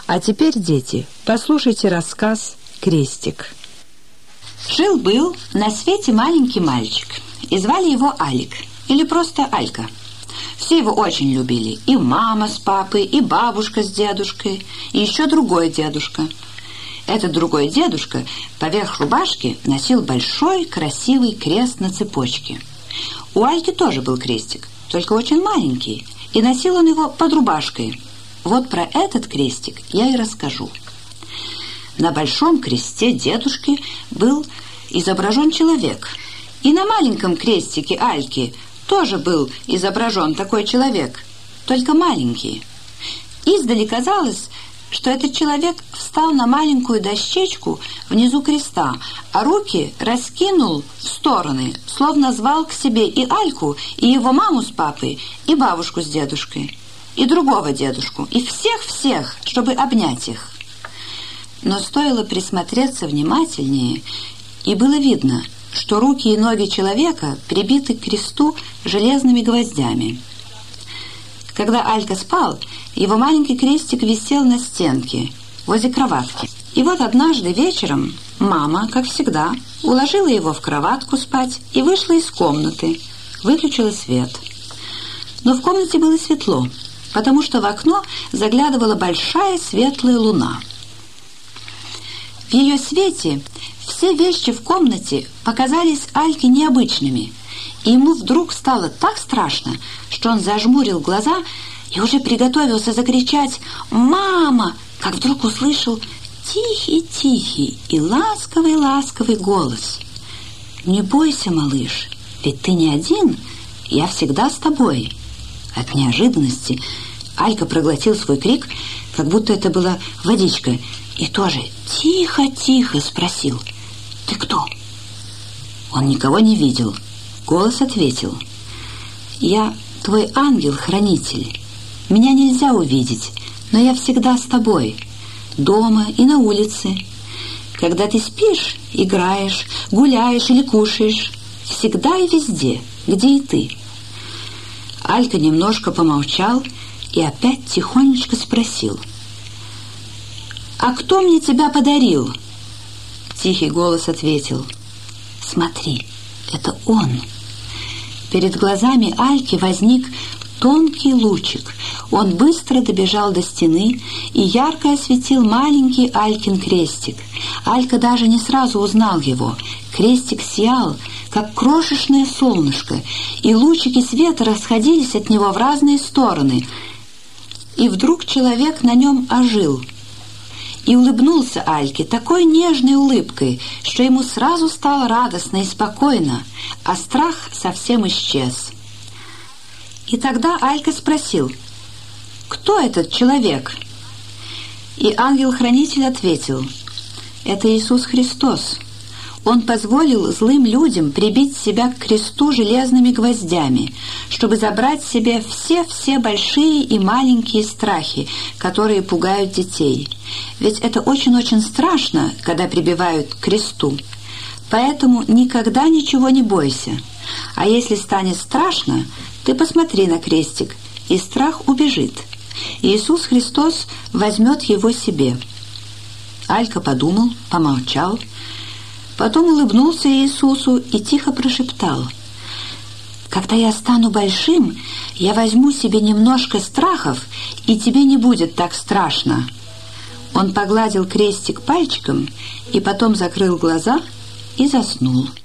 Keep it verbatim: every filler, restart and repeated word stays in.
А теперь, дети, послушайте рассказ «Крестик». Жил-был на свете маленький мальчик, и звали его Алик, или просто Алька. Все его очень любили, и мама с папой, и бабушка с дедушкой, и еще другой дедушка. Этот другой дедушка поверх рубашки носил большой красивый крест на цепочке. У Альки тоже был крестик, только очень маленький, и носил он его под рубашкой. Вот про этот крестик я и расскажу. На большом кресте дедушки был изображен человек, и на маленьком крестике Альки тоже был изображен такой человек, только маленький. Издали казалось, что этот человек встал на маленькую дощечку внизу креста, а руки раскинул в стороны, словно звал к себе и Альку, и его маму с папой, и бабушку с дедушкой, и другого дедушку, и всех-всех, чтобы обнять их. Но стоило присмотреться внимательнее, и было видно, что руки и ноги человека прибиты к кресту железными гвоздями. Когда Алька спал, его маленький крестик висел на стенке, возле кроватки. И вот однажды вечером мама, как всегда, уложила его в кроватку спать и вышла из комнаты, выключила свет. Но в комнате было светло, потому что в окно заглядывала большая светлая луна. В ее свете все вещи в комнате показались Альке необычными, и ему вдруг стало так страшно, что он зажмурил глаза и уже приготовился закричать «Мама!», как вдруг услышал тихий-тихий и ласковый-ласковый голос. «Не бойся, малыш, ведь ты не один, я всегда с тобой». От неожиданности Алька проглотил свой крик, как будто это была водичка, и тоже тихо-тихо спросил: «Ты кто?» Он никого не видел. Голос ответил: «Я твой ангел-хранитель. Меня нельзя увидеть, но я всегда с тобой, дома и на улице. Когда ты спишь, играешь, гуляешь или кушаешь, всегда и везде, где и ты». Алька немножко помолчал и опять тихонечко спросил: «А кто мне тебя подарил?» Тихий голос ответил: «Смотри, это он». Перед глазами Альки возник тонкий лучик. Он быстро добежал до стены и ярко осветил маленький Алькин крестик. Алька даже не сразу узнал его. Крестик сиял, как крошечное солнышко, и лучики света расходились от него в разные стороны. И вдруг человек на нем ожил и улыбнулся Альке такой нежной улыбкой, что ему сразу стало радостно и спокойно, а страх совсем исчез. И тогда Алька спросил: «Кто этот человек?» И ангел-хранитель ответил: «Это Иисус Христос. Он позволил злым людям прибить себя к кресту железными гвоздями, чтобы забрать себе все-все большие и маленькие страхи, которые пугают детей. Ведь это очень-очень страшно, когда прибивают к кресту. Поэтому никогда ничего не бойся. А если станет страшно, ты посмотри на крестик, и страх убежит. Иисус Христос возьмет его себе». Алька подумал, помолчал, потом улыбнулся Иисусу и тихо прошептал: «Когда я стану большим, я возьму себе немножко страхов, и тебе не будет так страшно». Он погладил крестик пальчиком и потом закрыл глаза и заснул.